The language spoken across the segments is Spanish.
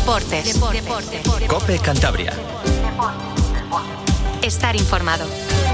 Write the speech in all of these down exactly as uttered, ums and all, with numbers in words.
Deportes. Deportes. COPE Cantabria. Estar informado.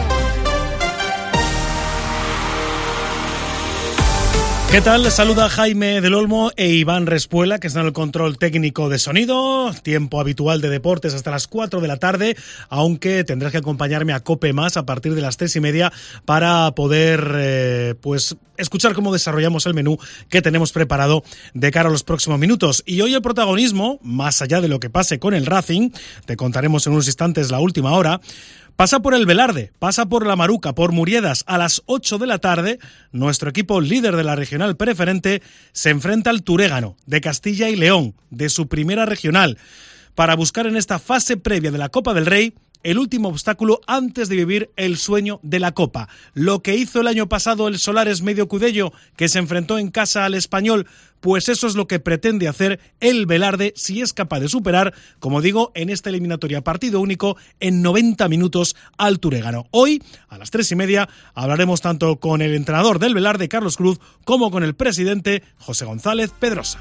¿Qué tal? Les saluda Jaime del Olmo e Iván Respuela, que están en el control técnico de sonido. Tiempo habitual de deportes hasta las cuatro de la tarde, aunque tendrás que acompañarme a COPE Más a partir de las tres y media para poder eh, pues escuchar cómo desarrollamos el menú que tenemos preparado de cara a los próximos minutos. Y hoy el protagonismo, más allá de lo que pase con el Racing, te contaremos en unos instantes la última hora, pasa por el Velarde, pasa por La Maruca, por Muriedas. A las ocho de la tarde, nuestro equipo líder de la regional preferente se enfrenta al Turégano, de Castilla y León, de su primera regional, para buscar en esta fase previa de la Copa del Rey el último obstáculo antes de vivir el sueño de la Copa. Lo que hizo el año pasado el Solares Medio Cudello, que se enfrentó en casa al Español, pues eso es lo que pretende hacer el Velarde si es capaz de superar, como digo, en esta eliminatoria partido único en noventa minutos al Turégano. Hoy, a las tres y media, hablaremos tanto con el entrenador del Velarde, Carlos Cruz, como con el presidente, José González Pedrosa.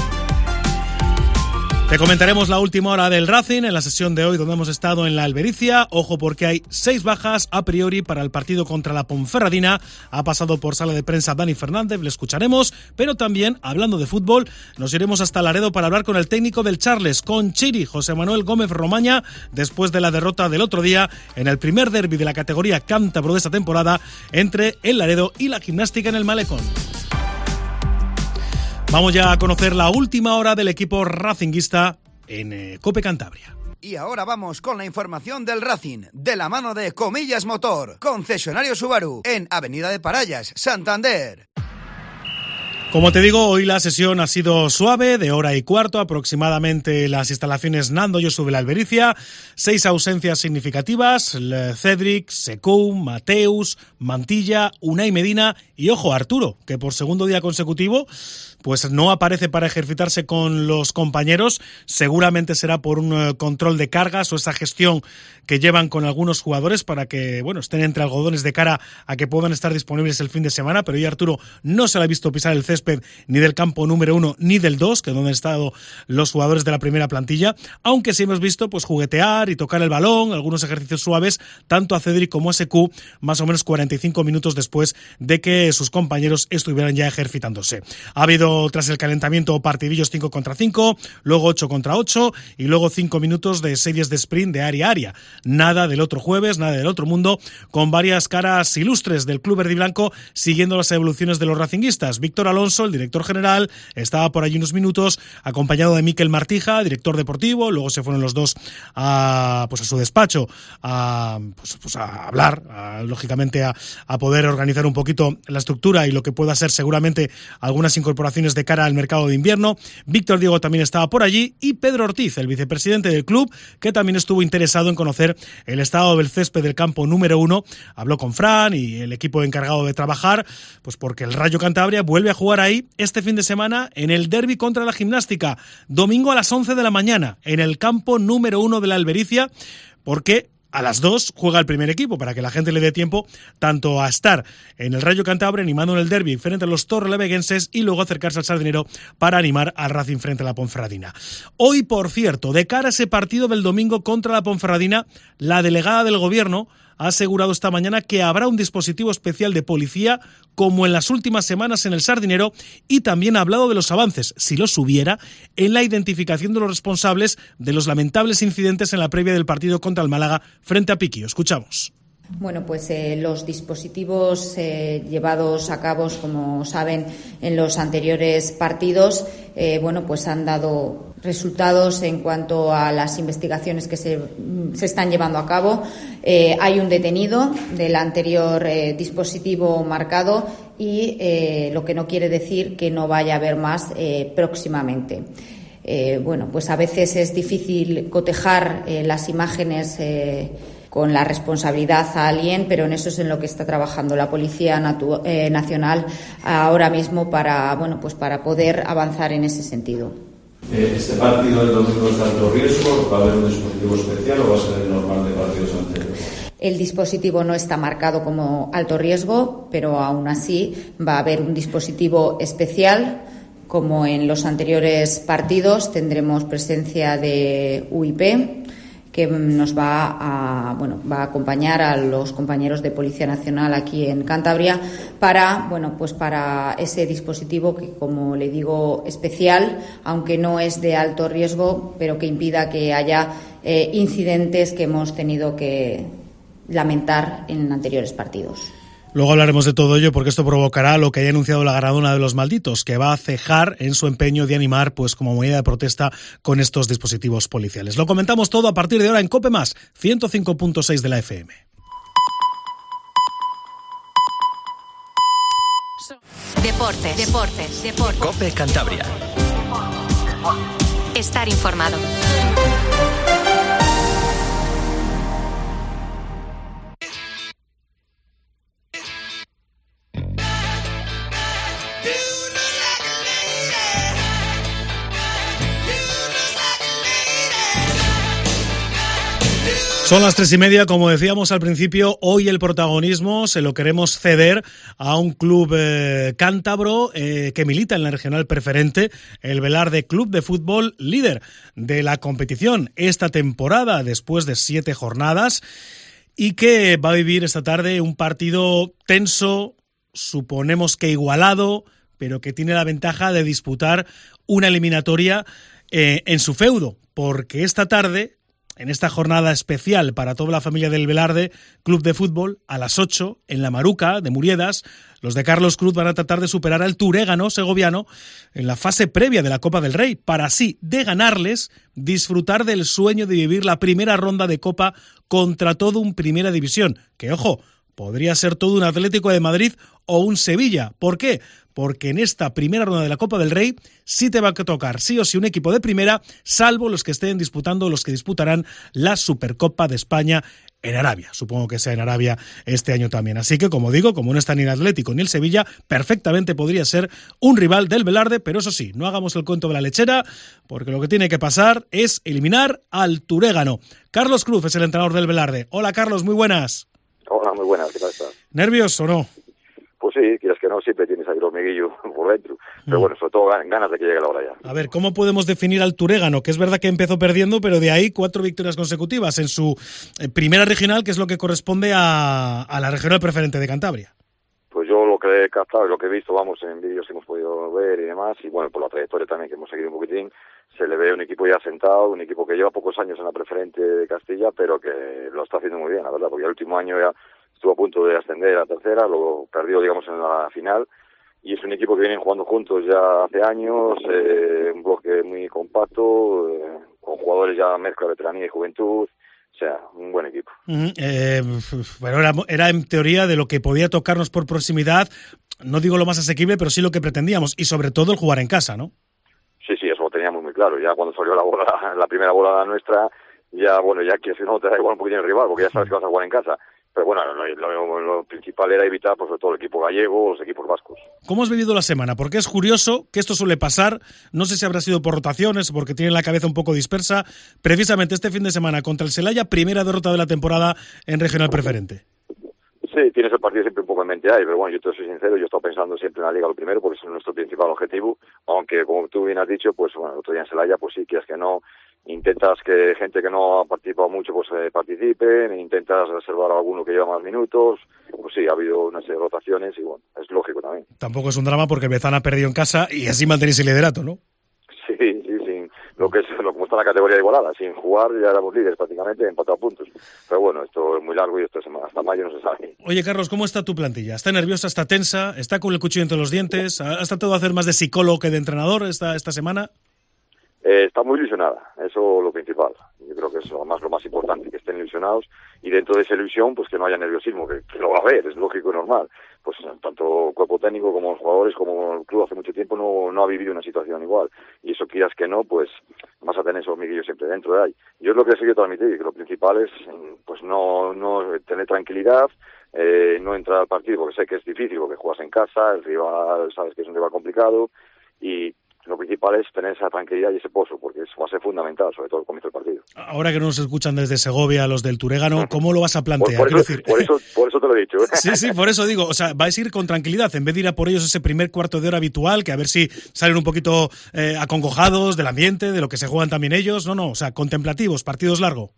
Te comentaremos la última hora del Racing en la sesión de hoy, donde hemos estado en la Albericia. Ojo, porque hay seis bajas a priori para el partido contra la Ponferradina. Ha pasado por sala de prensa Dani Fernández, le escucharemos, pero también, hablando de fútbol, nos iremos hasta Laredo para hablar con el técnico del Charles, con Chiri, José Manuel Gómez Romaña, después de la derrota del otro día en el primer derbi de la categoría cántabro de esta temporada entre el Laredo y la Gimnástica en el Malecón. Vamos ya a conocer la última hora del equipo racinguista en eh, COPE Cantabria. Y ahora vamos con la información del Racing, de la mano de Comillas Motor, concesionario Subaru, en Avenida de Parallas, Santander. Como te digo, hoy la sesión ha sido suave, de hora y cuarto aproximadamente. Las instalaciones Nando Josu de la Albericia, seis ausencias significativas: Cedric, Secou, Mateus, Mantilla, Unai Medina y, ojo, Arturo, que por segundo día consecutivo pues no aparece para ejercitarse con los compañeros. Seguramente será por un control de cargas o esa gestión que llevan con algunos jugadores para que, bueno, estén entre algodones de cara a que puedan estar disponibles el fin de semana. Pero hoy Arturo no se le ha visto pisar el césped ni del campo número uno ni del dos, que es donde han estado los jugadores de la primera plantilla, aunque sí hemos visto pues juguetear y tocar el balón, algunos ejercicios suaves, tanto a Cedric como a Sekou, más o menos cuarenta y cinco minutos después de que sus compañeros estuvieran ya ejercitándose. Ha habido tras el calentamiento partidillos cinco contra cinco, luego ocho contra ocho y luego cinco minutos de series de sprint de área a área. Nada del otro jueves, nada del otro mundo, con varias caras ilustres del club verde y blanco siguiendo las evoluciones de los racinguistas. Víctor Alonso, el director general, estaba por allí unos minutos acompañado de Miquel Martija, director deportivo. Luego se fueron los dos a, pues a su despacho a, pues, pues a hablar, a, lógicamente a, a poder organizar un poquito la estructura y lo que pueda ser seguramente algunas incorporaciones de cara al mercado de invierno. Víctor Diego también estaba por allí y Pedro Ortiz, el vicepresidente del club, que también estuvo interesado en conocer el estado del césped del campo número uno. Habló con Fran y el equipo encargado de trabajar, pues porque el Rayo Cantabria vuelve a jugar ahí este fin de semana en el derbi contra la Gimnástica, domingo a las once de la mañana, en el campo número uno de la Albericia, porque a las dos juega el primer equipo, para que la gente le dé tiempo tanto a estar en el Rayo Cantabria animando en el derbi frente a los torreleveguenses y luego acercarse al Sardinero para animar al Racing frente a la Ponferradina. Hoy, por cierto, de cara a ese partido del domingo contra la Ponferradina, la delegada del gobierno ha asegurado esta mañana que habrá un dispositivo especial de policía como en las últimas semanas en el Sardinero, y también ha hablado de los avances, si los hubiera, en la identificación de los responsables de los lamentables incidentes en la previa del partido contra el Málaga frente a Piquio. Escuchamos. Bueno, pues eh, los dispositivos eh, llevados a cabo, como saben, en los anteriores partidos, eh, bueno, pues han dado resultados en cuanto a las investigaciones que se, se están llevando a cabo. Eh, hay un detenido del anterior eh, dispositivo marcado y eh, lo que no quiere decir que no vaya a haber más eh, próximamente. Eh, bueno, pues a veces es difícil cotejar eh, las imágenes eh, con la responsabilidad a alguien, pero en eso es en lo que está trabajando la Policía Natu- eh, Nacional ahora mismo para, bueno, pues para poder avanzar en ese sentido. ¿Este partido del domingo es de alto riesgo? ¿Va a haber un dispositivo especial o va a ser el normal de partidos anteriores? El dispositivo no está marcado como alto riesgo, pero aún así va a haber un dispositivo especial como en los anteriores partidos. Tendremos presencia de U I P, que nos va a, bueno, va a acompañar a los compañeros de Policía Nacional aquí en Cantabria para, bueno, pues para ese dispositivo que, como le digo, especial, aunque no es de alto riesgo, pero que impida que haya eh, incidentes que hemos tenido que lamentar en anteriores partidos. Luego hablaremos de todo ello porque esto provocará lo que haya anunciado la Galardona de los Malditos, que va a cejar en su empeño de animar, pues como medida de protesta, con estos dispositivos policiales. Lo comentamos todo a partir de ahora en COPE Más, ciento cinco punto seis de la F M. Deportes, deportes, deportes. COPE Cantabria. Estar informado. Son las tres y media, como decíamos al principio, hoy el protagonismo se lo queremos ceder a un club eh, cántabro eh, que milita en la regional preferente, el Velarde Club de Fútbol, líder de la competición esta temporada después de siete jornadas y que va a vivir esta tarde un partido tenso, suponemos que igualado, pero que tiene la ventaja de disputar una eliminatoria eh, en su feudo, porque esta tarde, en esta jornada especial para toda la familia del Velarde Club de Fútbol, a las ocho, en la Maruca de Muriedas, los de Carlos Cruz van a tratar de superar al Turégano segoviano en la fase previa de la Copa del Rey, para así, de ganarles, disfrutar del sueño de vivir la primera ronda de Copa contra todo un Primera División, que, ojo, podría ser todo un Atlético de Madrid o un Sevilla. ¿Por qué? Porque en esta primera ronda de la Copa del Rey sí te va a tocar sí o sí un equipo de primera, salvo los que estén disputando, los que disputarán la Supercopa de España en Arabia. Supongo que sea en Arabia este año también. Así que, como digo, como no está ni el Atlético ni el Sevilla, perfectamente podría ser un rival del Velarde, pero eso sí, no hagamos el cuento de la lechera, porque lo que tiene que pasar es eliminar al Turégano. Carlos Cruz es el entrenador del Velarde. Hola, Carlos, muy buenas. Hola, muy buenas, ¿qué tal estás? ¿Nervios o no? Pues sí, quieres que no, siempre tienes ahí los hormiguillo por dentro. Pero mm. bueno, sobre todo ganas de que llegue la hora ya. A ver, ¿cómo podemos definir al Turégano? Que es verdad que empezó perdiendo, pero de ahí cuatro victorias consecutivas en su primera regional, que es lo que corresponde a, a la regional preferente de Cantabria. Pues yo lo que he captado y lo que he visto, vamos, en vídeos que hemos podido ver y demás, y bueno, por la trayectoria también que hemos seguido un poquitín, se le ve un equipo ya sentado, un equipo que lleva pocos años en la preferente de Castilla, pero que lo está haciendo muy bien, la verdad, porque el último año ya estuvo a punto de ascender a tercera, lo perdió, digamos, en la final, y es un equipo que vienen jugando juntos ya hace años, eh, un bloque muy compacto, eh, con jugadores ya mezcla de veteranía y juventud, o sea, un buen equipo. Uh-huh. Eh, bueno, era, era en teoría de lo que podía tocarnos por proximidad, no digo lo más asequible, pero sí lo que pretendíamos, y sobre todo el jugar en casa, ¿no? Sí, sí, eso lo teníamos muy claro, ya cuando salió la bola, la primera bola nuestra, ya, bueno, ya que si no te da igual un poquito el rival, porque ya sabes que vas a jugar en casa. Pero bueno, lo, lo, lo principal era evitar, pues, sobre todo el equipo gallego, los equipos vascos. ¿Cómo has vivido la semana? Porque es curioso que esto suele pasar, no sé si habrá sido por rotaciones o porque tienen la cabeza un poco dispersa, precisamente este fin de semana contra el Celaya, primera derrota de la temporada en regional preferente. Sí, tienes el partido siempre un poco en mente ahí, pero bueno, yo te soy sincero, yo he estado pensando siempre en la Liga lo primero, porque es nuestro principal objetivo, aunque como tú bien has dicho, pues bueno, el otro día en Celaya, pues sí, quieres que no, intentas que gente que no ha participado mucho pues eh, participe, intentas reservar a alguno que lleva más minutos, pues sí, ha habido unas rotaciones y bueno, es lógico también. Tampoco es un drama porque el Bezana ha perdido en casa y así mantenéis el liderato, ¿no? Sí, sí, sí, lo que es, lo como está en la categoría igualada, sin jugar ya éramos líderes prácticamente, empatado puntos, pero bueno, esto es muy largo y esto es hasta mayo no se sabe. Oye, Carlos, ¿cómo está tu plantilla? ¿Está nerviosa, está tensa, está con el cuchillo entre los dientes? ¿Has tratado de hacer más de psicólogo que de entrenador esta, esta semana? Eh, está muy ilusionada, eso es lo principal. Yo creo que es lo más, lo más importante, que estén ilusionados y dentro de esa ilusión, pues que no haya nerviosismo, que, que lo va a haber, es lógico y normal. Pues tanto cuerpo técnico como los jugadores, como el club hace mucho tiempo no, no ha vivido una situación igual. Y eso quieras que no, pues vas a tener esos hormiguillos siempre dentro de ahí. Yo es lo que he seguido transmitir, que lo principal es pues no, no tener tranquilidad, eh, no entrar al partido, porque sé que es difícil, porque juegas en casa, el rival sabes que es un rival complicado y lo principal es tener esa tranquilidad y ese pozo, porque eso va a ser fundamental, sobre todo al comienzo del partido. Ahora que nos escuchan desde Segovia, los del Turégano, ¿cómo lo vas a plantear? Por, por, eso, decir... por, eso, por eso te lo he dicho. Sí, sí, por eso digo, o sea, vais a ir con tranquilidad, en vez de ir a por ellos ese primer cuarto de hora habitual, que a ver si salen un poquito eh, acongojados del ambiente, de lo que se juegan también ellos, no, no, o sea, contemplativos, partidos largos.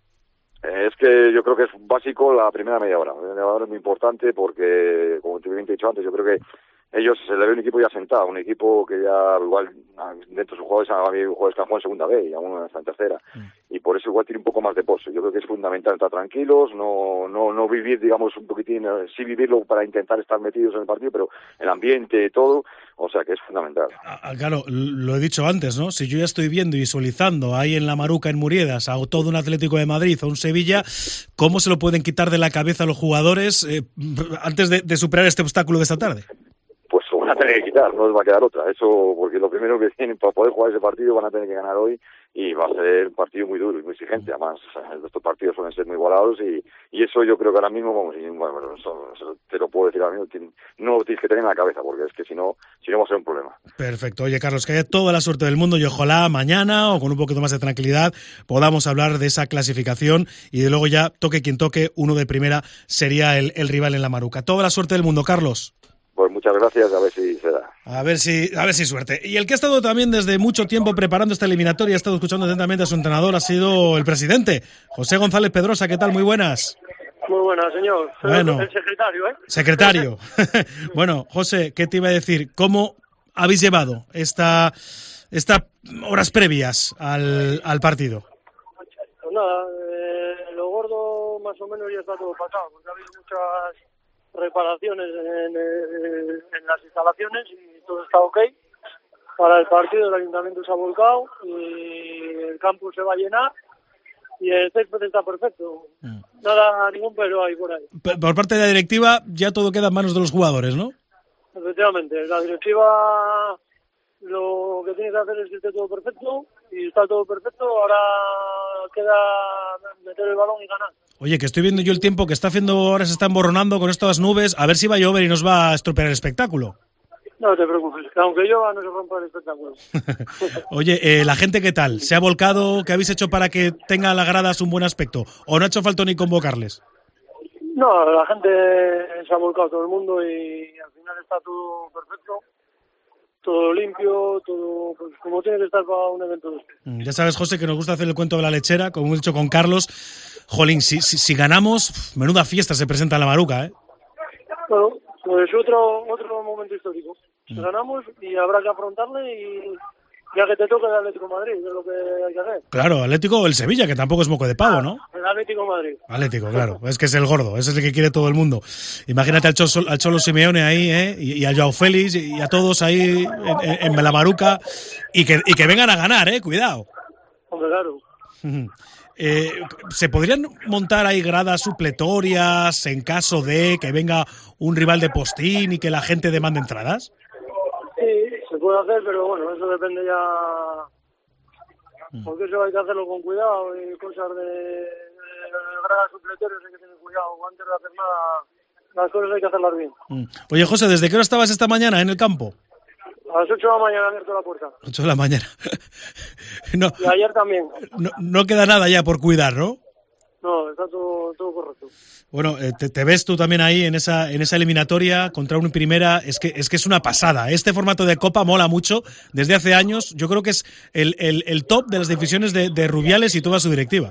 Es que yo creo que es básico la primera media hora. La media hora es muy importante porque, como te he dicho antes, yo creo que ellos se le ve un equipo ya sentado, un equipo que ya igual dentro de sus jugadores ha habido jugadores que han jugado en segunda B y aún está en tercera, mm. y por eso igual tiene un poco más de pozo. Yo creo que es fundamental estar tranquilos, no no no vivir, digamos, un poquitín, sí vivirlo para intentar estar metidos en el partido, pero el ambiente, todo, o sea que es fundamental. Ah, claro, lo he dicho antes, ¿no? Si yo ya estoy viendo y visualizando ahí en la Maruca, en Muriedas, a todo un Atlético de Madrid o un Sevilla, ¿cómo se lo pueden quitar de la cabeza a los jugadores eh, antes de, de superar este obstáculo de esta tarde? Pues van a tener que quitar, no les va a quedar otra. Eso, porque lo primero que tienen para poder jugar ese partido van a tener que ganar hoy y va a ser un partido muy duro y muy exigente. Además, estos partidos suelen ser muy igualados y, y eso yo creo que ahora mismo, vamos, y, bueno, eso, eso te lo puedo decir ahora mismo, no lo tienes que tener en la cabeza porque es que si no, si no va a ser un problema. Perfecto. Oye, Carlos, que haya toda la suerte del mundo y ojalá mañana o con un poquito más de tranquilidad podamos hablar de esa clasificación y de luego ya, toque quien toque, uno de primera sería el, el rival en la Maruca. Toda la suerte del mundo, Carlos. Pues muchas gracias, a ver si se da. A ver si, a ver si suerte. Y el que ha estado también desde mucho tiempo preparando esta eliminatoria, ha estado escuchando atentamente a su entrenador, ha sido el presidente, José González Pedrosa. ¿Qué tal? Muy buenas. Muy buenas, señor. Soy bueno, el secretario, ¿eh? Secretario. Bueno, José, ¿qué te iba a decir? ¿Cómo habéis llevado esta, estas horas previas al, al partido? Pues nada, eh, lo gordo más o menos ya está todo pasado, porque ha habido muchas reparaciones en, en las instalaciones y todo está ok. Para el partido el ayuntamiento se ha volcado y el campo se va a llenar y el césped está perfecto. Mm. Nada, ningún pero hay por ahí. Por parte de la directiva ya todo queda en manos de los jugadores, ¿no? Efectivamente, la directiva lo que tiene que hacer es que esté todo perfecto y está todo perfecto, ahora queda meter el balón y ganar. Oye, que estoy viendo yo el tiempo que está haciendo, ahora se está emborronando con estas nubes, a ver si va a llover y nos va a estropear el espectáculo. No te preocupes, que aunque llueva no se rompa el espectáculo. Oye, eh, ¿la gente qué tal? ¿Se ha volcado? ¿Qué habéis hecho para que tenga las gradas un buen aspecto? ¿O no ha hecho falta ni convocarles? No, la gente se ha volcado todo el mundo y al final está todo perfecto. Todo limpio, todo pues como tiene que estar para un evento de este. Ya sabes, José, que nos gusta hacer el cuento de la lechera, como hemos dicho con Carlos. Jolín, si, si, si ganamos, menuda fiesta se presenta en la Maruca, ¿eh? Bueno, pues otro otro momento histórico. Si mm. ganamos y habrá que afrontarle y ya que te toca el Atlético de Madrid, es lo que hay que hacer. Claro, Atlético o el Sevilla, que tampoco es moco de pavo, ¿no? El Atlético de Madrid. Atlético, claro, es que es el gordo, ese es el que quiere todo el mundo. Imagínate al Cholo, al Cholo Simeone ahí, ¿eh? Y, y a Joao Félix y a todos ahí en, en la Maruca y que, y que vengan a ganar, ¿eh? Cuidado. Hombre, claro. Eh, ¿Se podrían montar ahí gradas supletorias en caso de que venga un rival de postín y que la gente demande entradas? Sí, se puede hacer, pero bueno, eso depende ya, porque eso hay que hacerlo con cuidado y cosas de, de gradas supletorias hay que tener cuidado, antes de hacer nada, las cosas hay que hacerlas bien. Oye, José, ¿desde qué hora estabas esta mañana en el campo? A las ocho de la mañana he abierto la puerta. ocho de la mañana. No, y ayer también. No, no queda nada ya por cuidar, ¿no? No, está todo, todo correcto. Bueno, eh, te, te ves tú también ahí en esa en esa eliminatoria contra un primera, es que es que es una pasada. Este formato de Copa mola mucho desde hace años. Yo creo que es el, el, el top de las decisiones de, de Rubiales y toda su directiva.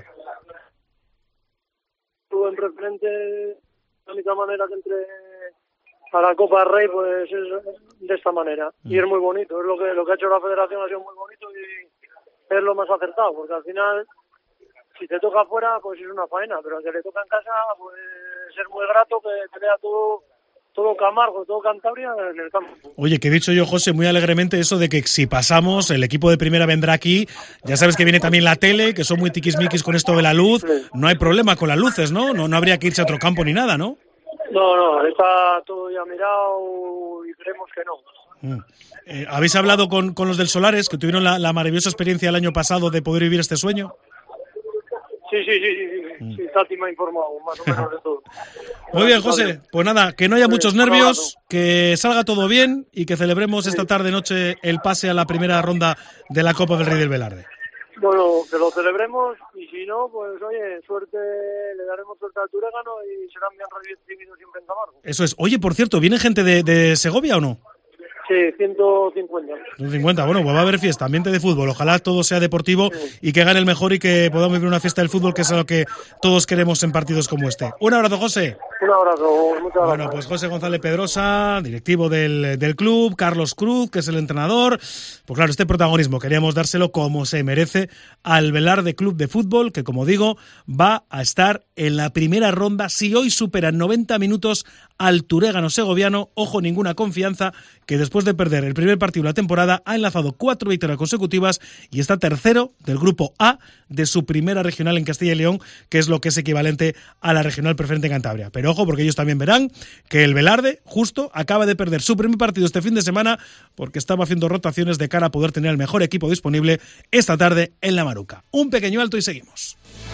Estuvo en preferente de la única manera que entre a la Copa Rey, pues es de esta manera. Mm. Y es muy bonito. Es lo que lo que ha hecho la Federación, ha sido muy bonito y es lo más acertado, porque al final si te toca afuera, pues es una faena, pero al que le toca en casa, pues es muy grato que te vea todo, todo Camargo, todo Cantabria en el campo. Oye, que he dicho yo, José, muy alegremente eso de que si pasamos, el equipo de primera vendrá aquí, ya sabes que viene también la tele, que son muy tiquismiquis con esto de la luz, sí. No hay problema con las luces, ¿no? ¿no? No habría que irse a otro campo ni nada, ¿no? No, no, está todo ya mirado y creemos que no. Mm. Eh, ¿Habéis hablado con, con los del Solares, que tuvieron la, la maravillosa experiencia el año pasado de poder vivir este sueño? Sí, sí, sí, sí, sí, sí, Tati me ha informado más o menos de todo. Muy bien, José, pues nada, que no haya muchos nervios, que salga todo bien y que celebremos esta tarde-noche el pase a la primera ronda de la Copa del Rey del Velarde. Bueno, que lo celebremos y si no, pues oye, suerte, le daremos suerte al Turégano y serán bien recibidos siempre en Camargo. Eso es. Oye, por cierto, ¿viene gente de, de Segovia o no? Sí, ciento cincuenta. ciento cincuenta, bueno, pues va a haber fiesta, ambiente de fútbol, ojalá todo sea deportivo sí. y que gane el mejor y que podamos vivir una fiesta del fútbol, que es lo que todos queremos en partidos como este. Un abrazo, José. Un abrazo, muchas gracias. Bueno, pues José González Pedrosa, directivo del, del club, Carlos Cruz, que es el entrenador. Pues claro, este protagonismo queríamos dárselo como se merece al Velarde Club de Fútbol, que como digo, va a estar en la primera ronda. Si hoy superan noventa minutos al Turégano segoviano, ojo, ninguna confianza, que después de perder el primer partido de la temporada ha enlazado cuatro victorias consecutivas y está tercero del grupo A de su primera regional en Castilla y León, que es lo que es equivalente a la regional preferente en Cantabria. Pero ojo, porque ellos también verán que el Velarde justo acaba de perder su primer partido este fin de semana porque estaba haciendo rotaciones de cara a poder tener el mejor equipo disponible esta tarde en La Maruca. Un pequeño alto y seguimos.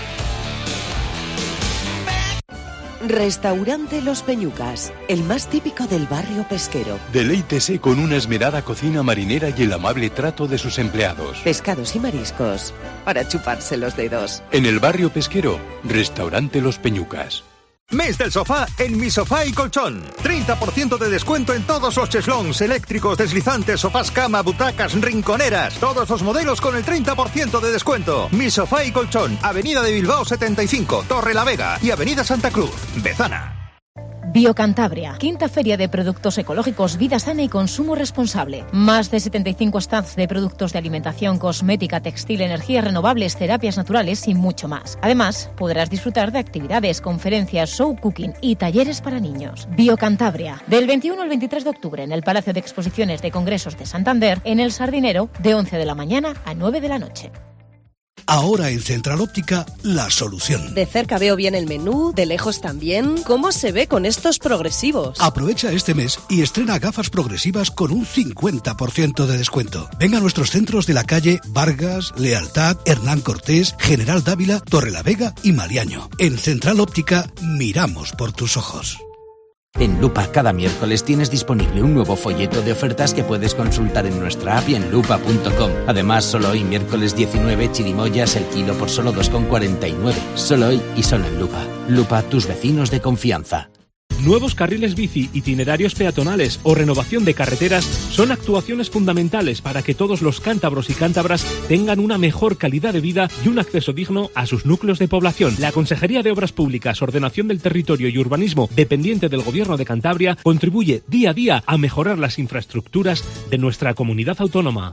Restaurante Los Peñucas, el más típico del barrio pesquero. Deleítese con una esmerada cocina marinera y el amable trato de sus empleados. Pescados y mariscos, para chuparse los dedos. En el barrio pesquero, Restaurante Los Peñucas. Mes del sofá en Mi Sofá y Colchón. treinta por ciento de descuento en todos los cheslons, eléctricos, deslizantes, sofás, cama, butacas, rinconeras. Todos los modelos con el treinta por ciento de descuento. Mi Sofá y Colchón, Avenida de Bilbao setenta y cinco, Torre la Vega y Avenida Santa Cruz, Bezana. Biocantabria, quinta feria de productos ecológicos, vida sana y consumo responsable. Más de setenta y cinco stands de productos de alimentación, cosmética, textil, energías renovables, terapias naturales y mucho más. Además, podrás disfrutar de actividades, conferencias, show cooking y talleres para niños. Biocantabria, del veintiuno al veintitrés de octubre en el Palacio de Exposiciones de Congresos de Santander, en El Sardinero, de once de la mañana a nueve de la noche. Ahora en Central Óptica, la solución. De cerca veo bien el menú, de lejos también. ¿Cómo se ve con estos progresivos? Aprovecha este mes y estrena gafas progresivas con un cincuenta por ciento de descuento. Ven a nuestros centros de la calle Vargas, Lealtad, Hernán Cortés, General Dávila, Torrelavega y Mariaño. En Central Óptica, miramos por tus ojos. En Lupa, cada miércoles tienes disponible un nuevo folleto de ofertas que puedes consultar en nuestra app y en lupa punto com. Además, solo hoy, miércoles diecinueve, chirimoyas el kilo por solo dos con cuarenta y nueve. Solo hoy y solo en Lupa. Lupa, tus vecinos de confianza. Nuevos carriles bici, itinerarios peatonales o renovación de carreteras son actuaciones fundamentales para que todos los cántabros y cántabras tengan una mejor calidad de vida y un acceso digno a sus núcleos de población. La Consejería de Obras Públicas, Ordenación del Territorio y Urbanismo, dependiente del Gobierno de Cantabria, contribuye día a día a mejorar las infraestructuras de nuestra comunidad autónoma.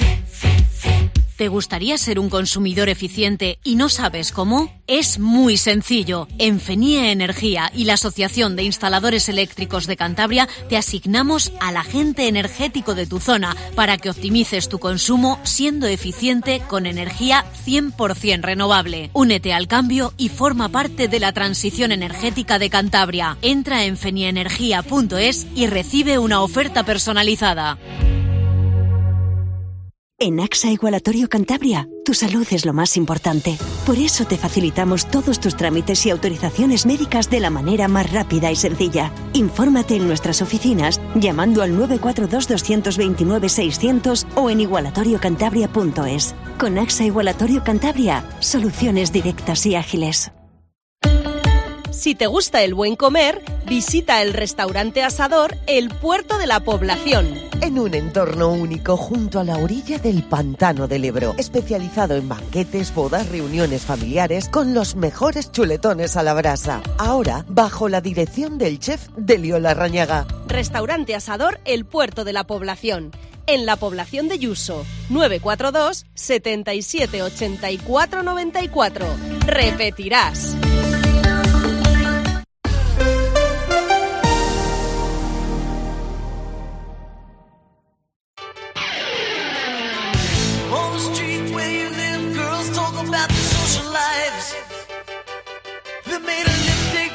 ¿Te gustaría ser un consumidor eficiente y no sabes cómo? Es muy sencillo. En Fenie Energía y la Asociación de Instaladores Eléctricos de Cantabria te asignamos al agente energético de tu zona para que optimices tu consumo siendo eficiente con energía cien por ciento renovable. Únete al cambio y forma parte de la transición energética de Cantabria. Entra en fenieenergia punto es y recibe una oferta personalizada. En AXA Igualatorio Cantabria, tu salud es lo más importante. Por eso te facilitamos todos tus trámites y autorizaciones médicas de la manera más rápida y sencilla. Infórmate en nuestras oficinas llamando al nueve cuatro dos, dos dos nueve, seis cero cero o en igualatorio cantabria punto es. Con AXA Igualatorio Cantabria, soluciones directas y ágiles. Si te gusta el buen comer, visita el restaurante Asador El Puerto de la Población. En un entorno único junto a la orilla del Pantano del Ebro, especializado en banquetes, bodas, reuniones familiares con los mejores chuletones a la brasa. Ahora, bajo la dirección del chef Delio Larrañaga. Restaurante Asador El Puerto de la Población. En la población de Yuso, nueve cuatro dos, setenta y siete, ochenta y cuatro, noventa y cuatro. Repetirás.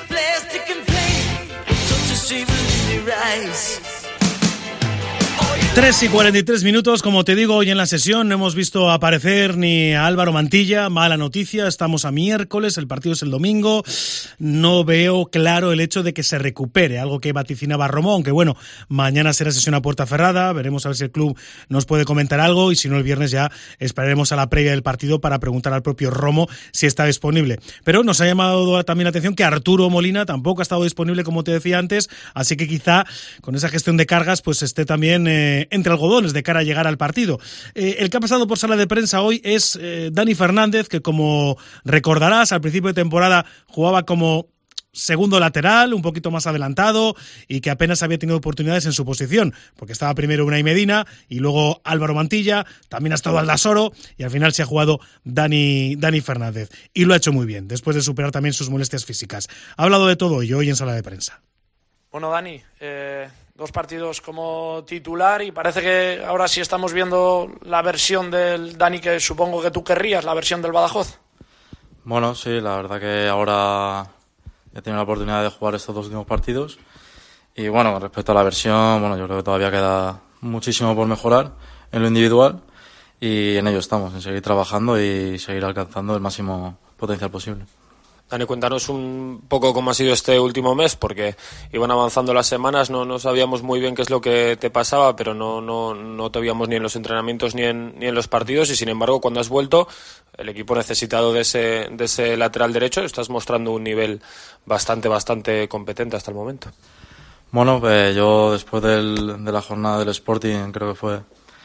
Eyes. Oh, yeah. tres y cuarenta y tres minutos, como te digo, hoy en la sesión no hemos visto aparecer ni a Álvaro Mantilla, mala noticia, estamos a miércoles, el partido es el domingo, no veo claro el hecho de que se recupere, algo que vaticinaba Romo, aunque bueno, mañana será sesión a puerta cerrada, veremos a ver si el club nos puede comentar algo y si no el viernes ya esperaremos a la previa del partido para preguntar al propio Romo si está disponible. Pero nos ha llamado también la atención que Arturo Molina tampoco ha estado disponible, como te decía antes, así que quizá con esa gestión de cargas pues esté también eh, entre algodones de cara a llegar al partido. Eh, el que ha pasado por sala de prensa hoy es eh, Dani Fernández, que como recordarás al principio de temporada jugaba como segundo lateral, un poquito más adelantado y que apenas había tenido oportunidades en su posición, porque estaba primero Unai Medina y luego Álvaro Mantilla, también ha estado Aldasoro y al final se ha jugado Dani, Dani Fernández y lo ha hecho muy bien, después de superar también sus molestias físicas. Ha hablado de todo ello hoy en sala de prensa. Bueno, Dani, eh, dos partidos como titular y parece que ahora sí estamos viendo la versión del Dani que supongo que tú querrías, la versión del Badajoz. Bueno, sí, la verdad que ahora he tenido la oportunidad de jugar estos dos últimos partidos y bueno, con respecto a la versión, bueno, yo creo que todavía queda muchísimo por mejorar en lo individual y en ello estamos, en seguir trabajando y seguir alcanzando el máximo potencial posible. Dani, cuéntanos un poco cómo ha sido este último mes, porque iban avanzando las semanas, no, no sabíamos muy bien qué es lo que te pasaba, pero no, no, no te veíamos ni en los entrenamientos ni en, ni en los partidos, y sin embargo, cuando has vuelto, el equipo necesitado de ese, de ese lateral derecho, estás mostrando un nivel bastante, bastante competente hasta el momento. Bueno, pues yo después del, de la jornada del Sporting, creo que fue,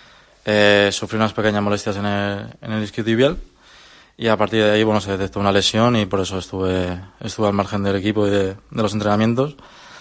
eh, sufrí unas pequeñas molestias en el, en el isquiotibial. Y a partir de ahí, bueno, se detectó una lesión y por eso estuve estuve al margen del equipo y de, de los entrenamientos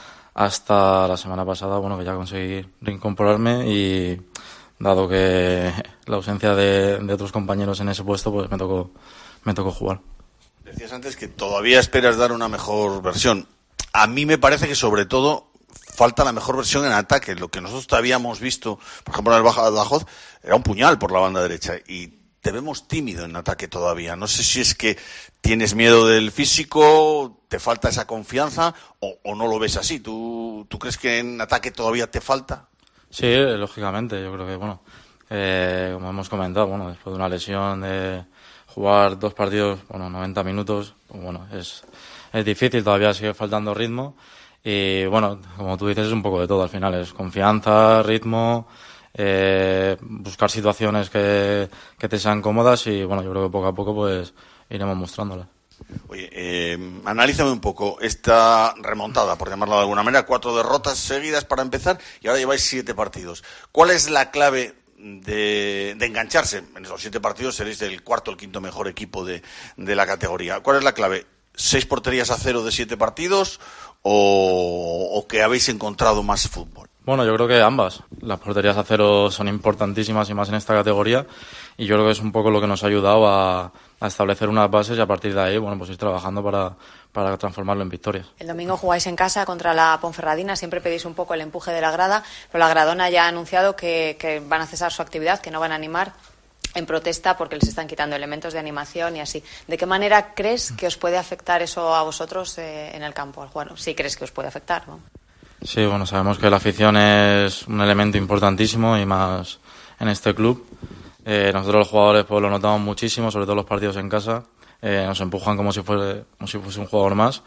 hasta la semana pasada, bueno, que ya conseguí reincorporarme y dado que la ausencia de, de otros compañeros en ese puesto, pues me tocó, me tocó jugar. Decías antes que todavía esperas dar una mejor versión. A mí me parece que sobre todo falta la mejor versión en ataque. Lo que nosotros habíamos visto, por ejemplo, en el Badajoz, era un puñal por la banda derecha y te vemos tímido en ataque todavía. No sé si es que tienes miedo del físico, te falta esa confianza o, o no lo ves así. ¿Tú, ¿Tú crees que en ataque todavía te falta? Sí, lógicamente. Yo creo que, bueno, eh, como hemos comentado, bueno, después de una lesión de jugar dos partidos, bueno, noventa minutos, bueno, es, es difícil, todavía sigue faltando ritmo. Y, bueno, como tú dices, es un poco de todo al final. Es confianza, ritmo, Eh, buscar situaciones que, que te sean cómodas y bueno, yo creo que poco a poco pues iremos mostrándolas. Oye, eh, analízame un poco esta remontada, por llamarlo de alguna manera, cuatro derrotas seguidas para empezar y ahora lleváis siete partidos. ¿Cuál es la clave de, de engancharse? En esos siete partidos seréis el cuarto o el quinto mejor equipo de, de la categoría. ¿Cuál es la clave? ¿Seis porterías a cero de siete partidos o, o que habéis encontrado más fútbol? Bueno, yo creo que ambas. Las porterías a cero son importantísimas y más en esta categoría y yo creo que es un poco lo que nos ha ayudado a, a establecer unas bases y a partir de ahí, bueno, pues ir trabajando para, para transformarlo en victorias. El domingo jugáis en casa contra la Ponferradina, siempre pedís un poco el empuje de la grada, pero la Gradona ya ha anunciado que, que van a cesar su actividad, que no van a animar en protesta porque les están quitando elementos de animación y así. ¿De qué manera crees que os puede afectar eso a vosotros eh, en el campo? Bueno, sí crees que os puede afectar, ¿no? Sí, bueno, sabemos que la afición es un elemento importantísimo y más en este club. Eh, nosotros los jugadores pues lo notamos muchísimo, sobre todo los partidos en casa. Eh, nos empujan como si fuese, como si fuese un jugador más.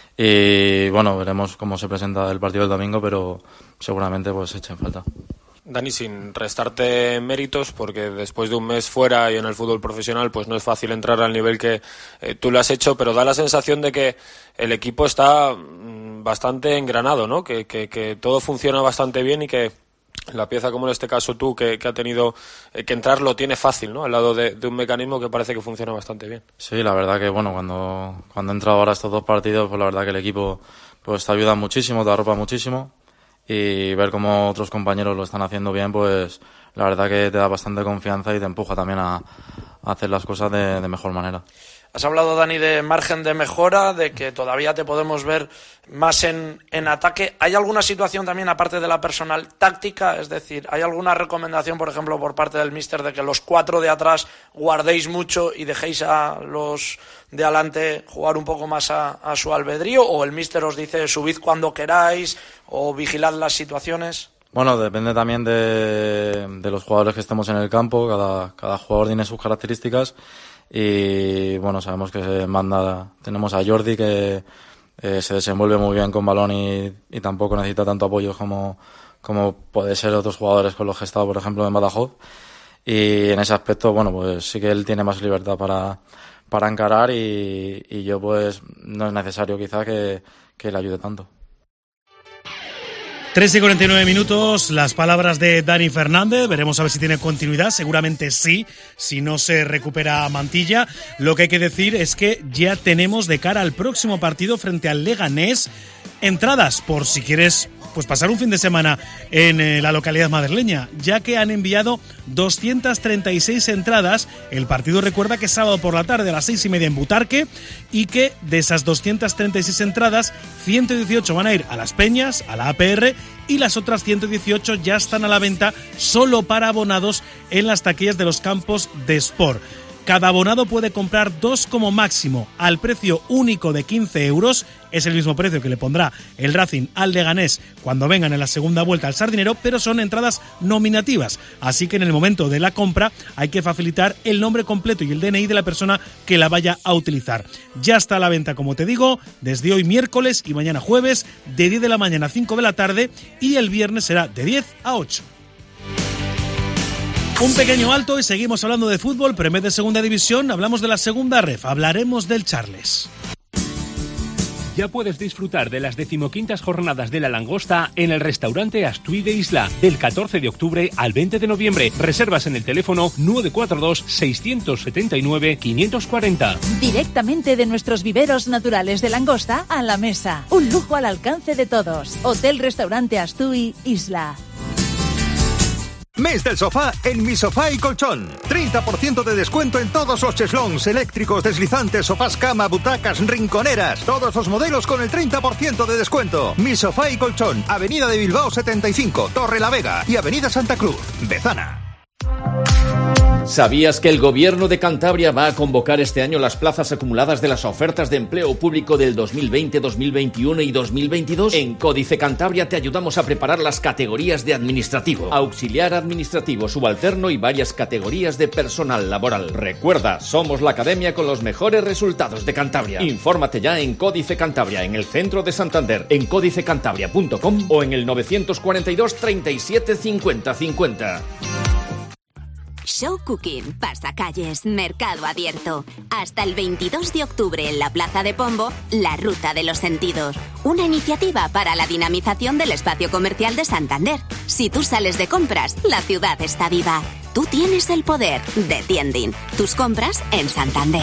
Y bueno, veremos cómo se presenta el partido del domingo, pero seguramente pues echen falta. Dani, sin restarte méritos, porque después de un mes fuera y en el fútbol profesional pues no es fácil entrar al nivel que eh, tú lo has hecho, pero da la sensación de que el equipo está mmm, bastante engranado, ¿no? Que, que, que todo funciona bastante bien y que la pieza, como en este caso tú, que, que ha tenido eh, que entrar, lo tiene fácil, ¿no? Al lado de, de un mecanismo que parece que funciona bastante bien. Sí, la verdad que, bueno, cuando, cuando he entrado ahora estos dos partidos, pues la verdad que el equipo pues te ayuda muchísimo, te arropa muchísimo. Y ver cómo otros compañeros lo están haciendo bien, pues la verdad que te da bastante confianza y te empuja también a, a hacer las cosas de, de mejor manera. Has hablado, Dani, de margen de mejora, de que todavía te podemos ver más en, en ataque. ¿Hay alguna situación también, aparte de la personal, táctica? Es decir, ¿hay alguna recomendación, por ejemplo, por parte del míster de que los cuatro de atrás guardéis mucho y dejéis a los de adelante jugar un poco más a, a su albedrío? ¿O el míster os dice subid cuando queráis o vigilad las situaciones? Bueno, depende también de, de los jugadores que estemos en el campo. Cada, cada jugador tiene sus características y bueno, sabemos que se manda. Tenemos a Jordi que eh, se desenvuelve muy bien con balón y, y tampoco necesita tanto apoyo como, como puede ser otros jugadores con los que he estado, por ejemplo, en Badajoz. Y en ese aspecto, bueno, pues sí que él tiene más libertad para, para encarar y, y yo pues no es necesario quizá que, que le ayude tanto. tres y cuarenta y nueve minutos, las palabras de Dani Fernández, veremos a ver si tiene continuidad, seguramente sí, si no se recupera Mantilla. Lo que hay que decir es que ya tenemos de cara al próximo partido frente al Leganés entradas por si quieres pues pasar un fin de semana en eh, la localidad madrileña, ya que han enviado doscientas treinta y seis entradas. El partido, recuerda que es sábado por la tarde a las seis y media en Butarque, y que de esas doscientas treinta y seis entradas, ciento dieciocho van a ir a Las Peñas, a la A P R, y las otras ciento dieciocho ya están a la venta solo para abonados en las taquillas de los campos de Sport. Cada abonado puede comprar dos como máximo al precio único de quince euros. Es el mismo precio que le pondrá el Racing al Leganés cuando vengan en la segunda vuelta al Sardinero, pero son entradas nominativas. Así que en el momento de la compra hay que facilitar el nombre completo y el D N I de la persona que la vaya a utilizar. Ya está a la venta, como te digo, desde hoy miércoles y mañana jueves, de diez de la mañana a cinco de la tarde, y el viernes será de diez a ocho. Un pequeño alto y seguimos hablando de fútbol, pero en vez de segunda división hablamos de la segunda ref, hablaremos del Charles. Ya puedes disfrutar de las decimoquintas jornadas de La Langosta en el restaurante Astui de Isla, del catorce de octubre al veinte de noviembre. Reservas en el teléfono nueve cuatro dos, seis siete nueve, cinco cuatro cero. Directamente de nuestros viveros naturales de langosta a la mesa. Un lujo al alcance de todos. Hotel Restaurante Astui Isla. Mes del sofá en Mi Sofá y Colchón. treinta por ciento de descuento en todos los cheslons, eléctricos, deslizantes, sofás, cama, butacas, rinconeras. Todos los modelos con el treinta por ciento de descuento. Mi Sofá y Colchón, Avenida de Bilbao setenta y cinco, Torre la Vega y Avenida Santa Cruz, Bezana. ¿Sabías que el Gobierno de Cantabria va a convocar este año las plazas acumuladas de las ofertas de empleo público del dos mil veinte, dos mil veintiuno y dos mil veintidós? En Códice Cantabria te ayudamos a preparar las categorías de administrativo, auxiliar administrativo, subalterno y varias categorías de personal laboral. Recuerda, somos la academia con los mejores resultados de Cantabria. Infórmate ya en Códice Cantabria, en el centro de Santander, en códice cantabria punto com o en el novecientos cuarenta y dos, treinta y siete, cincuenta, cincuenta. Show Cooking, Pasacalles, Mercado Abierto. Hasta el veintidós de octubre en la Plaza de Pombo, La Ruta de los Sentidos. Una iniciativa para la dinamización del espacio comercial de Santander. Si tú sales de compras, la ciudad está viva. Tú tienes el poder de Tiending. Tus compras en Santander.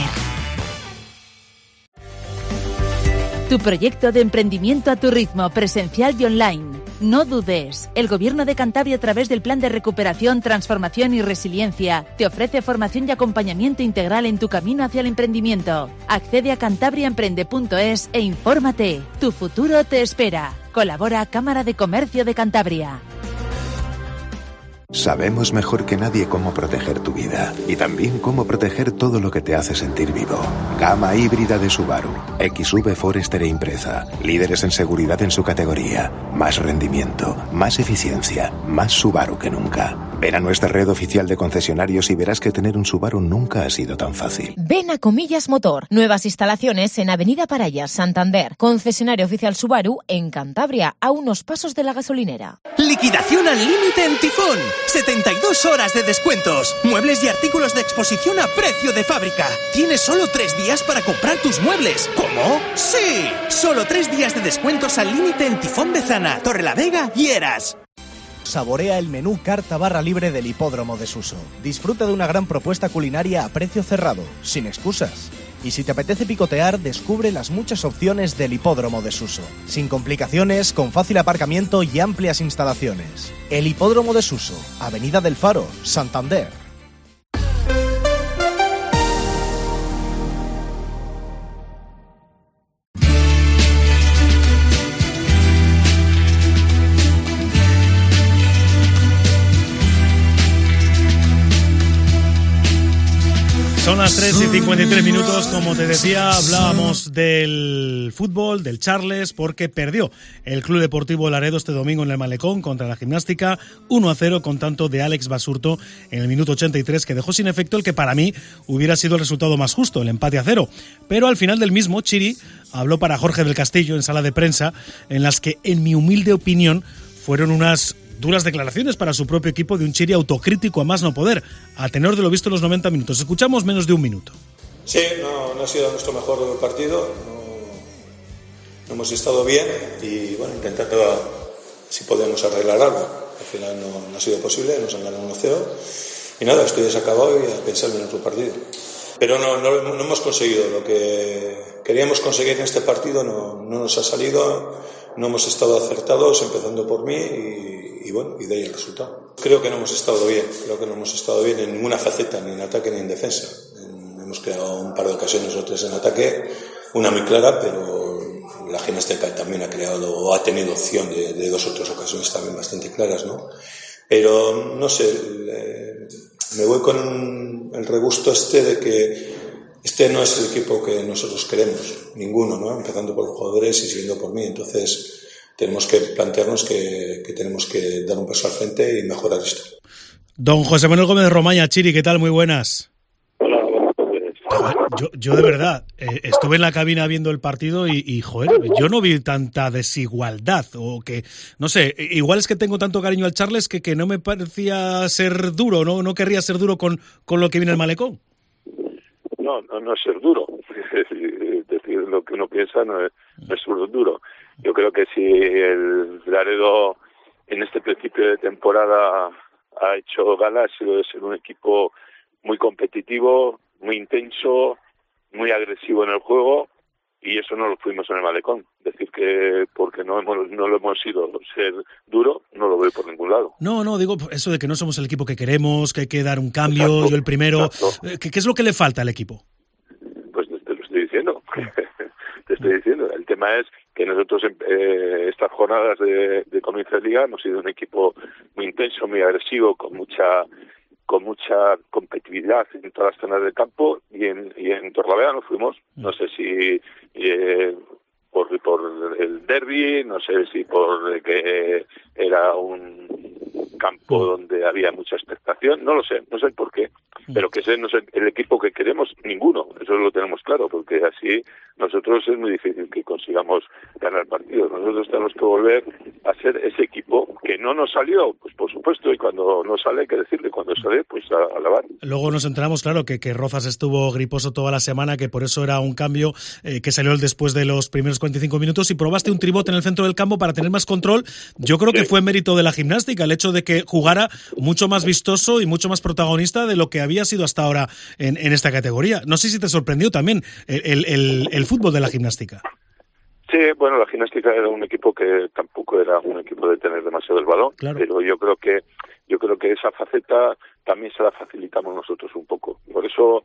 Tu proyecto de emprendimiento a tu ritmo, presencial y online. No dudes. El Gobierno de Cantabria, a través del Plan de Recuperación, Transformación y Resiliencia, te ofrece formación y acompañamiento integral en tu camino hacia el emprendimiento. Accede a cantabriaemprende punto es e infórmate. Tu futuro te espera. Colabora Cámara de Comercio de Cantabria. Sabemos mejor que nadie cómo proteger tu vida y también cómo proteger todo lo que te hace sentir vivo. Gama híbrida de Subaru, X V Forester e Impreza, líderes en seguridad en su categoría, más rendimiento, más eficiencia, más Subaru que nunca. Ven a nuestra red oficial de concesionarios y verás que tener un Subaru nunca ha sido tan fácil. Ven a Comillas Motor, nuevas instalaciones en Avenida Paraya, Santander, concesionario oficial Subaru en Cantabria, a unos pasos de la gasolinera. Liquidación al límite en Tifón. setenta y dos horas de descuentos. Muebles y artículos de exposición a precio de fábrica. Tienes solo tres días para comprar tus muebles. ¿Cómo? ¡Sí! Solo tres días de descuentos al límite en Tifón, Bezana, Torrelavega y Eras. Saborea el menú carta barra libre del Hipódromo de Suso. Disfruta de una gran propuesta culinaria a precio cerrado, sin excusas. Y si te apetece picotear, descubre las muchas opciones del Hipódromo de Suso. Sin complicaciones, con fácil aparcamiento y amplias instalaciones. El Hipódromo de Suso, Avenida del Faro, Santander. Son las tres y cincuenta y tres minutos, como te decía, hablábamos del fútbol, del Charles, porque perdió el Club Deportivo Laredo este domingo en el Malecón contra la Gimnástica, uno a cero con tanto de Alex Basurto en el minuto ochenta y tres, que dejó sin efecto el que para mí hubiera sido el resultado más justo, el empate a cero. Pero al final del mismo, Chiri habló para Jorge del Castillo en sala de prensa, en las que, en mi humilde opinión, fueron unas duras declaraciones para su propio equipo de un Chiri autocrítico a más no poder, a tenor de lo visto en los noventa minutos. Escuchamos menos de un minuto. Sí, no, no ha sido nuestro mejor partido, no, no hemos estado bien y bueno, intentando si podemos arreglar algo. Al final no, no ha sido posible, nos han ganado uno cero y nada, estoy desacabado y a pensar en otro partido. Pero no, no, no hemos conseguido lo que queríamos conseguir en este partido, no, no nos ha salido, no hemos estado acertados, empezando por mí y, y bueno, y de ahí el resultado. Creo que no hemos estado bien, creo que no hemos estado bien en ninguna faceta, ni en ataque ni en defensa. En, hemos creado un par de ocasiones o tres en ataque, una muy clara, pero la Gimnástica también ha creado o ha tenido opción de, de dos o tres ocasiones también bastante claras, ¿no? Pero no sé, eh, me voy con el regusto este de que este no es el equipo que nosotros queremos, ninguno, ¿no? Empezando por los jugadores y siguiendo por mí. Entonces tenemos que plantearnos que, que tenemos que dar un paso al frente y mejorar esto. Don José Manuel Gómez de Romaña, Chiri, ¿qué tal? Muy buenas. Hola, buenas. Yo, yo de verdad, eh, estuve en la cabina viendo el partido y, y, joder, yo no vi tanta desigualdad, o que, no sé, igual es que tengo tanto cariño al Charles que, que no me parecía ser duro, no, no querría ser duro con, con lo que viene el Malecón. No, no, no es ser duro, es decir, lo que uno piensa no es, no es ser duro. Yo creo que si el Laredo en este principio de temporada ha hecho gala, ha sido de ser un equipo muy competitivo, muy intenso, muy agresivo en el juego, y eso no lo fuimos en el Malecón. Decir que porque no hemos, no lo hemos sido ser duro, no lo veo por ningún lado. No, no, digo eso de que no somos el equipo que queremos, que hay que dar un cambio, exacto, yo el primero. ¿Qué, ¿Qué es lo que le falta al equipo? Pues te lo estoy diciendo. Te estoy diciendo. El tema es que nosotros eh, estas jornadas de, de comienzo de liga hemos sido un equipo muy intenso, muy agresivo, con mucha con mucha competitividad en todas las zonas del campo, y en, y en Torlavega nos fuimos, no sé si eh, por, por el derbi, no sé si por que era un campo donde había mucha expectación, no lo sé, no sé por qué, pero que ese no es el equipo que queremos, ninguno, eso lo tenemos claro, porque así nosotros es muy difícil que consigamos ganar partidos. Nosotros tenemos que volver a ser ese equipo que no nos salió, pues por supuesto, y cuando no sale hay que decirle, cuando sale, pues a, a lavar. Luego nos enteramos, claro, que, que Rozas estuvo griposo toda la semana, que por eso era un cambio eh, que salió después de los primeros cuarenta y cinco minutos, y probaste un tribote en el centro del campo para tener más control. Yo creo sí. que fue mérito de la Gimnástica, el hecho de que jugara mucho más vistoso y mucho más protagonista de lo que había sido hasta ahora en, en esta categoría. No sé si te sorprendió también el, el, el fútbol de la Gimnástica. Sí, bueno, la Gimnástica era un equipo que tampoco era un equipo de tener demasiado el balón, claro. pero yo creo que yo creo que esa faceta también se la facilitamos nosotros un poco. Por eso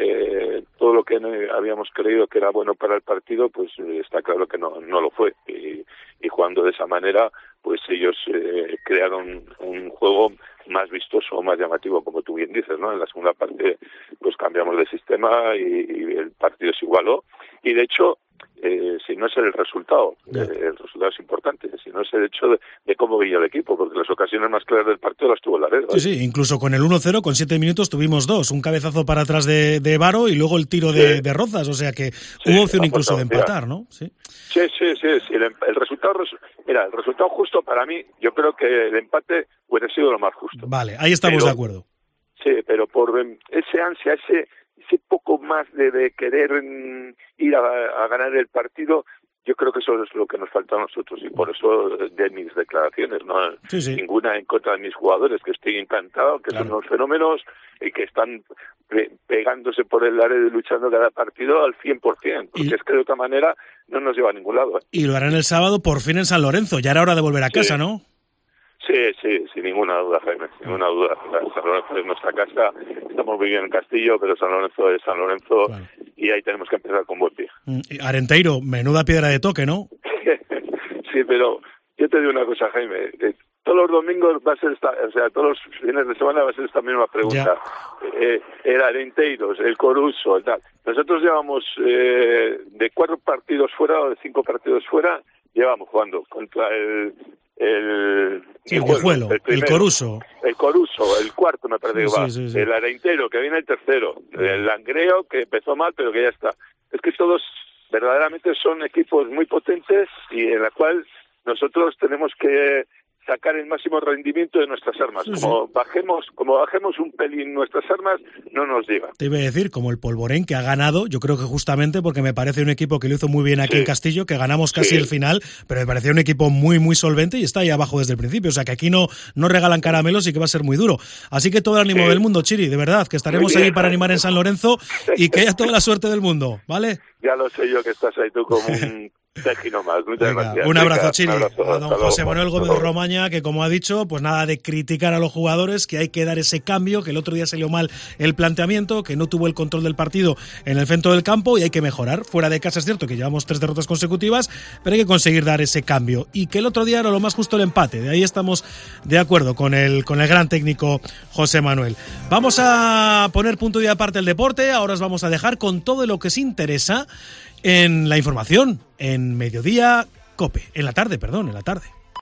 eh, todo lo que habíamos creído que era bueno para el partido, pues eh, está claro que no no lo fue. Y, y jugando de esa manera, pues ellos eh, crearon un juego más vistoso, más llamativo, como tú bien dices, ¿no? En la segunda parte, pues cambiamos de sistema y, y el partido se igualó. Y de hecho, eh, si no es el resultado, eh, el resultado es importante, si no es el hecho de, de cómo veía el equipo, porque las ocasiones más claras del partido las tuvo el Laredo. ¿eh? Sí, sí, incluso con el uno cero, con siete minutos tuvimos dos, un cabezazo para atrás de, de Varo y luego el tiro de, sí. de Rozas, o sea que sí, hubo opción incluso de empatar, ¿no? Sí, sí, sí, sí, sí el, el resultado, mira, el resultado justo para mí, yo creo que el empate hubiera sido lo más justo. Vale, ahí estamos pero, de acuerdo. Sí, pero por ese ansia, ese ese poco más de, de querer ir a, a ganar el partido, yo creo que eso es lo que nos falta a nosotros, y por eso de mis declaraciones, no sí, sí. ninguna en contra de mis jugadores, que estoy encantado, que claro. son unos fenómenos y que están pe- pegándose por el área y luchando cada partido al cien por ciento, porque y... es que de otra manera no nos lleva a ningún lado. ¿eh? Y lo harán el sábado por fin en San Lorenzo, ya era hora de volver a sí. casa, ¿no? Sí, sí, sin ninguna duda, Jaime, sin ninguna duda. San Lorenzo es nuestra casa, estamos viviendo en Castillo, pero San Lorenzo es San Lorenzo, claro. y ahí tenemos que empezar con buen pie. Arenteiro, menuda piedra de toque, ¿no? Sí, pero yo te digo una cosa, Jaime, todos los domingos va a ser esta, o sea, todos los fines de semana va a ser esta misma pregunta. Eh, el Arenteiros, el Coruso, el tal. Nosotros llevamos eh, de cuatro partidos fuera o de cinco partidos fuera, llevamos jugando contra el el sí, el, Guijuelo, el, primero, el Coruso, el Coruso, el cuarto me parece que sí, va, sí, sí, sí. el Arenteiro que viene el tercero, el Langreo que empezó mal pero que ya está. Es que todos verdaderamente son equipos muy potentes y en la cual nosotros tenemos que sacar el máximo rendimiento de nuestras armas. Sí, como sí. bajemos, como bajemos un pelín nuestras armas, no nos llega. Te iba a decir, como el Polvorén, que ha ganado, yo creo que justamente porque me parece un equipo que lo hizo muy bien aquí sí. en Castillo, que ganamos casi sí. el final, pero me parecía un equipo muy, muy solvente y está ahí abajo desde el principio. O sea, que aquí no, no regalan caramelos y que va a ser muy duro. Así que todo el ánimo sí. del mundo, Chiri, de verdad, que estaremos ahí para animar en San Lorenzo y que haya toda la suerte del mundo, ¿vale? Ya lo sé yo que estás ahí tú como un... Más. Muchas Venga, gracias. un abrazo, Venga, Chiri. Un abrazo, a don José Manuel Gómez Romaña, que como ha dicho, pues nada de criticar a los jugadores, que hay que dar ese cambio, que el otro día salió mal el planteamiento, que no tuvo el control del partido en el centro del campo y hay que mejorar. Fuera de casa es cierto que llevamos tres derrotas consecutivas, pero hay que conseguir dar ese cambio. Y que el otro día era lo más justo el empate. De ahí estamos de acuerdo con el, con el gran técnico José Manuel. Vamos a poner punto y aparte el deporte. Ahora os vamos a dejar con todo lo que os interesa en la información, en Mediodía Cope, en la tarde, perdón, en la tarde.